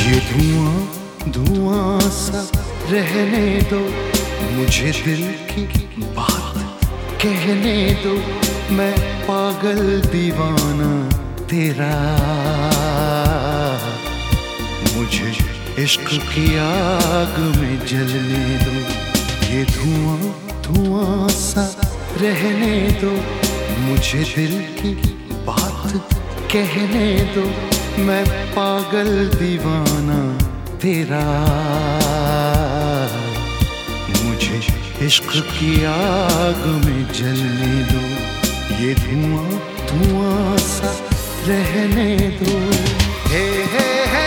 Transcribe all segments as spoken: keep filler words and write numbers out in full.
ये धुआं धुआं सा रहने दो, मुझे दिल की बात कहने दो। मैं पागल दीवाना तेरा, मुझे इश्क की आग में जलने दो। ये धुआं धुआं सा रहने दो, मुझे दिल की बात कहने दो। मैं पागल दीवाना तेरा, मुझे इश्क की आग में जलने दो। ये धुआं धुआं सा रहने दो। हे हे हे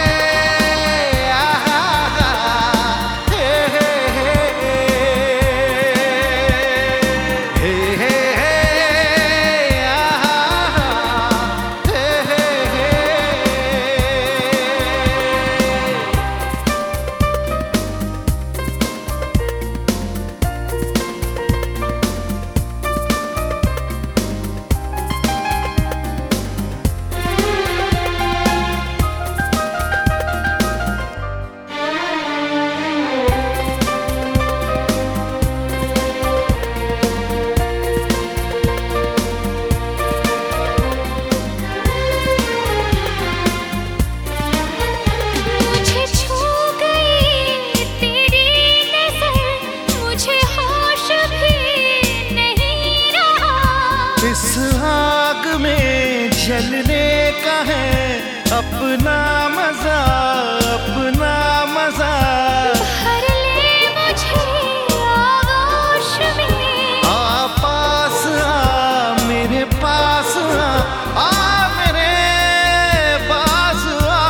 इस आग में जलने का है अपना मजा, अपना मजा। भर ले मुझे आगोश में, आ पास आ मेरे पास आ, आ मेरे पास आ।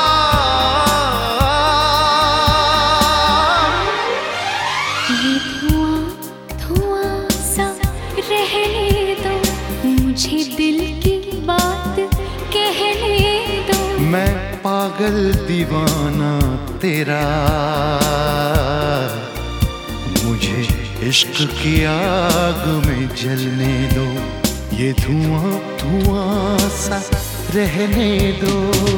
ये धुआं धुआं सा रहने दो, मुझे दिल की बात कहने दो। मैं पागल दीवाना तेरा, मुझे इश्क की आग में जलने दो। ये धुआं धुआं सा रहने दो।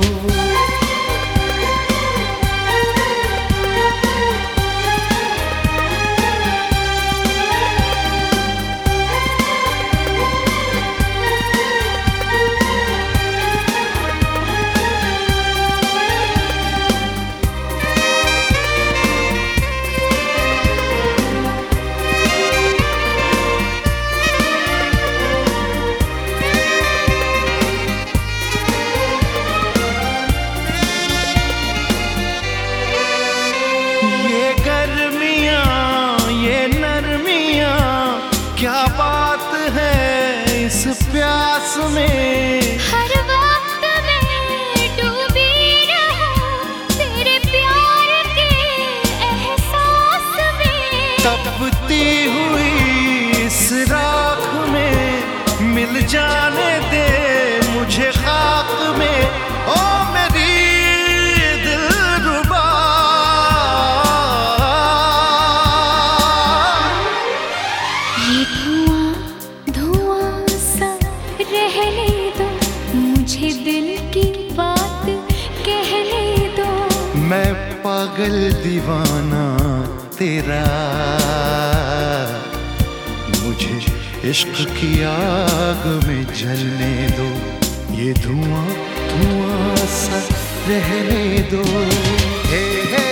क्या बात है इस प्यास में, हर वक्त मैं डूबी रहूं तेरे प्यार के एहसास में। तपती हुई इस राख में मिल जाने दे मुझे खाक में। ओ मेरी दिलरुबा, ये धुआं धुआं सा रहने दो, मुझे दिल की बात कहने दो। मैं पागल दीवाना तेरा, मुझे इश्क की आग में जलने दो। ये धुआं धुआं सा रहने दो। हे हे